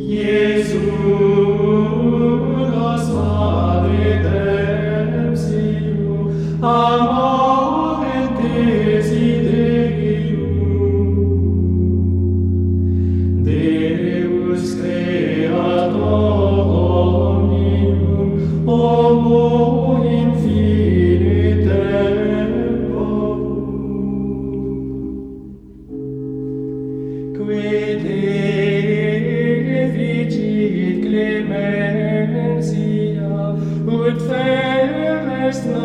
Iesulos ad redemptio, amor et desiderium. Deus creator omnium, homo in fine temporum. Quid efficit clementia, ut femest